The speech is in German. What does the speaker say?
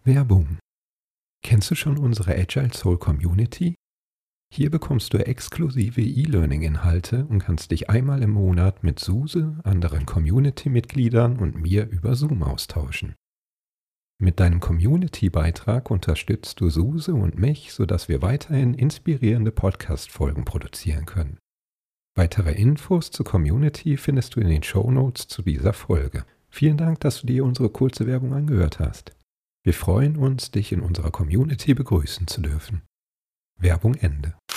Werbung. Kennst du schon unsere Agile Soul Community? Hier bekommst du exklusive E-Learning-Inhalte und kannst dich einmal im Monat mit Suse, anderen Community-Mitgliedern und mir über Zoom austauschen. Mit deinem Community-Beitrag unterstützt du Suse und mich, sodass wir weiterhin inspirierende Podcast-Folgen produzieren können. Weitere Infos zur Community findest du in den Shownotes zu dieser Folge. Vielen Dank, dass du dir unsere kurze Werbung angehört hast. Wir freuen uns, dich in unserer Community begrüßen zu dürfen. Werbung Ende.